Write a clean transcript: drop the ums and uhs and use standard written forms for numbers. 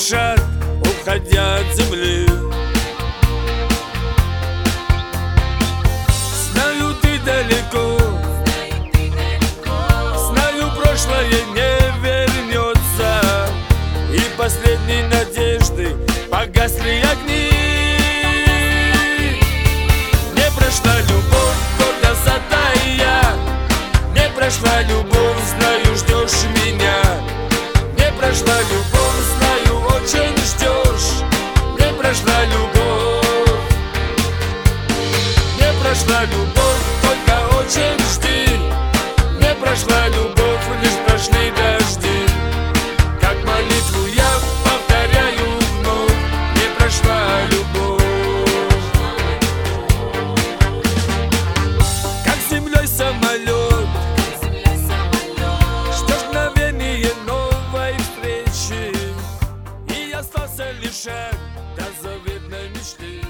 спешат, уходя от земли. Знаю, ты далеко, знаю, прошлое не вернется, и последней надежды погасли огни. Не прошла любовь, года затая, не прошла любовь, знаю, ждешь меня. Не прошла любовь, знаю, очень ждешь. Не прошла любовь, не прошла любовь, только очень жди. Не прошла любовь, лишь прошли дожди. Как молитву я повторяю вновь, не прошла любовь. Как с землей самолет, ждешь мгновение новой встречи, и остался лишь шаг до заветной мечты.